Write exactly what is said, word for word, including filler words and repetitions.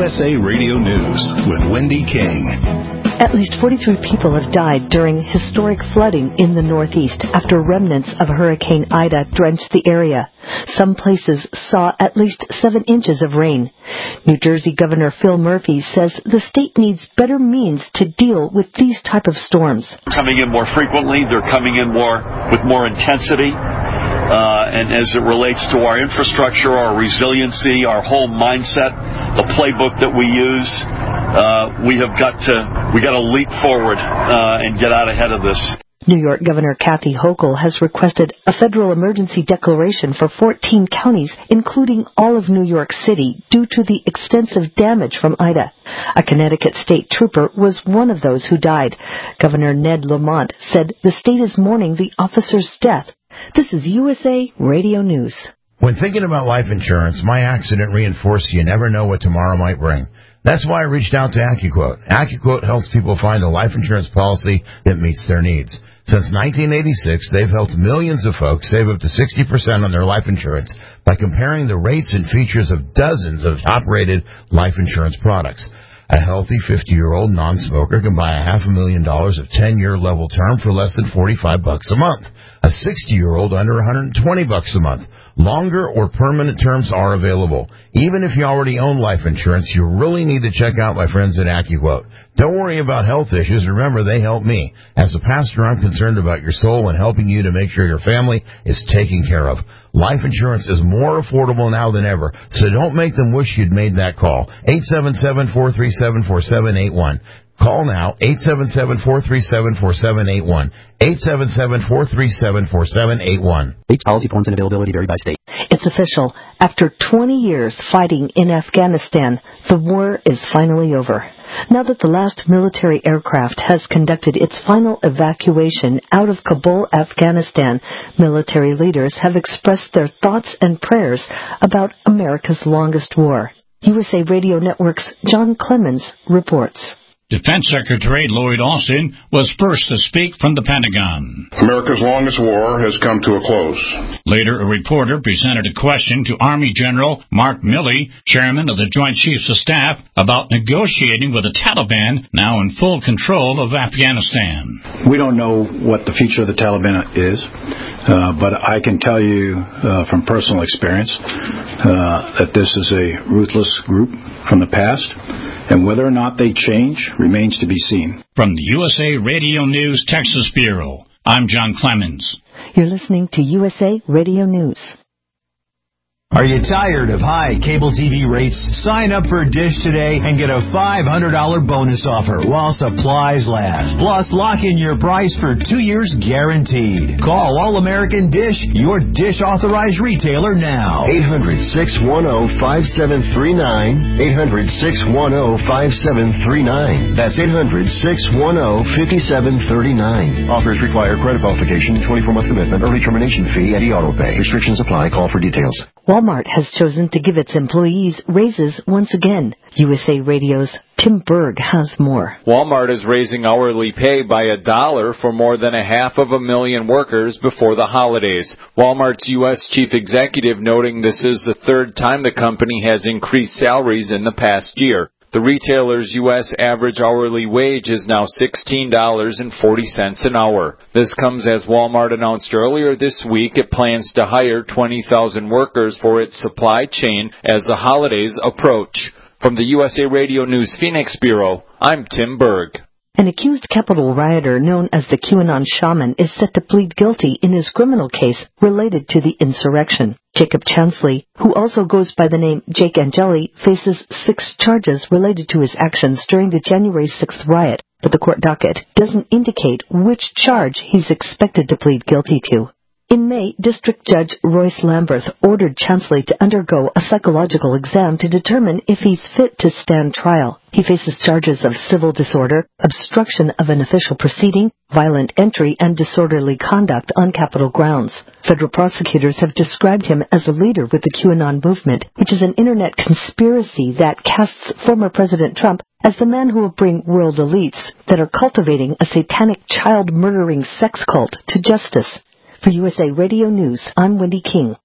S A Radio News with Wendy King. At least forty-three people have died during historic flooding in the Northeast after remnants of Hurricane Ida drenched the area. Some places saw at least seven inches of rain. New Jersey Governor Phil Murphy says the state needs better means to deal with these type of storms. Coming in more frequently, they're coming in more with more intensity. Uh, and as it relates to our infrastructure, our resiliency, our whole mindset, the playbook that we use, uh, we have got to we got to leap forward uh, and get out ahead of this. New York Governor Kathy Hochul has requested a federal emergency declaration for fourteen counties, including all of New York City, due to the extensive damage from Ida. A Connecticut state trooper was one of those who died. Governor Ned Lamont said the state is mourning the officer's death. This is U S A Radio News. When thinking about life insurance, my accident reinforced you never know what tomorrow might bring. That's why I reached out to AccuQuote. AccuQuote helps people find a life insurance policy that meets their needs. Since nineteen eighty-six, they've helped millions of folks save up to sixty percent on their life insurance by comparing the rates and features of dozens of top-rated life insurance products. A healthy fifty-year-old non-smoker can buy a half a million dollars of ten-year level term for less than forty-five bucks a month. A sixty-year-old under one hundred twenty bucks a month. Longer or permanent terms are available. Even if you already own life insurance, you really need to check out my friends at AccuQuote. Don't worry about health issues. Remember, they help me. As a pastor, I'm concerned about your soul and helping you to make sure your family is taken care of. Life insurance is more affordable now than ever, so don't make them wish you'd made that call. eight seven seven, four three seven, four seven eight one. Call now, eight seven seven, four three seven, four seven eight one. eight seven seven, four three seven, four seven eight one. Rates, policy forms, and availability vary by state. It's official. After twenty years fighting in Afghanistan, the war is finally over. Now that the last military aircraft has conducted its final evacuation out of Kabul, Afghanistan, military leaders have expressed their thoughts and prayers about America's longest war. U S A Radio Network's John Clemens reports. Defense Secretary Lloyd Austin was first to speak from the Pentagon. America's longest war has come to a close. Later, a reporter presented a question to Army General Mark Milley, chairman of the Joint Chiefs of Staff, about negotiating with the Taliban, now in full control of Afghanistan. We don't know what the future of the Taliban is, uh, but I can tell you uh, from personal experience uh, that this is a ruthless group from the past. And whether or not they change remains to be seen. From the U S A Radio News Texas Bureau, I'm John Clemens. You're listening to U S A Radio News. Are you tired of high cable T V rates? Sign up for Dish today and get a five hundred dollars bonus offer while supplies last. Plus, lock in your price for two years guaranteed. Call All-American Dish, your Dish authorized retailer now. eight hundred, six one zero, five seven three nine. eight hundred, six one zero, five seven three nine. That's eight hundred, six one zero, five seven three nine. Offers require credit qualification, twenty-four month commitment, early termination fee, and e-auto pay. Restrictions apply. Call for details. Walmart has chosen to give its employees raises once again. U S A Radio's Tim Berg has more. Walmart is raising hourly pay by a dollar for more than a half of a million workers before the holidays. Walmart's U S chief executive noting this is the third time the company has increased salaries in the past year. The retailer's U S average hourly wage is now sixteen dollars and forty cents an hour. This comes as Walmart announced earlier this week it plans to hire twenty thousand workers for its supply chain as the holidays approach. From the U S A Radio News Phoenix Bureau, I'm Tim Berg. An accused Capitol rioter known as the QAnon Shaman is set to plead guilty in his criminal case related to the insurrection. Jacob Chansley, who also goes by the name Jake Angeli, faces six charges related to his actions during the January sixth riot, but the court docket doesn't indicate which charge he's expected to plead guilty to. In May, District Judge Royce Lamberth ordered Chansley to undergo a psychological exam to determine if he's fit to stand trial. He faces charges of civil disorder, obstruction of an official proceeding, violent entry, and disorderly conduct on Capitol grounds. Federal prosecutors have described him as a leader with the QAnon movement, which is an internet conspiracy that casts former President Trump as the man who will bring world elites that are cultivating a satanic child-murdering sex cult to justice. For U S A Radio News, I'm Wendy King.